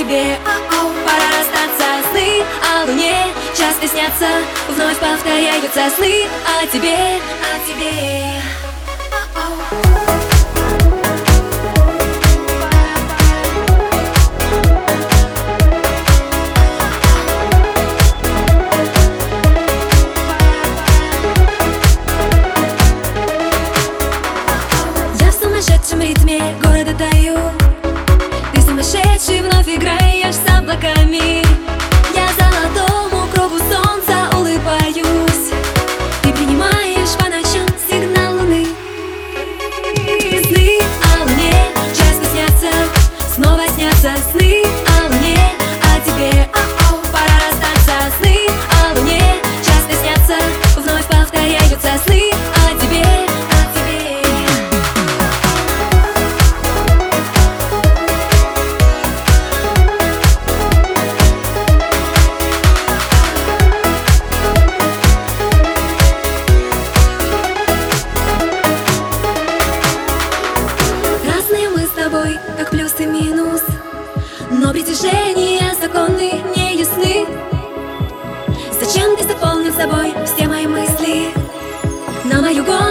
тебе пора расстаться. Сны о луне часто снятся, вновь повторяются сны о тебе, о тебе. Я в сумасшедшем ритме города таю, ты сумасшедший, вновь играешь с облаками. Я золотому кругу солнца улыбаюсь, ты принимаешь по ночам сигнал луны. Сны о луне часто снятся, снова снятся сны о луне, о тебе, пора расстаться. Сны о луне часто снятся, вновь повторяются сны о тебе, о тебе. Разные мы с тобой, как плюс и минус, но притяжения законы не ясны. Зачем ты заполнил собой все мои мысли? На мою голову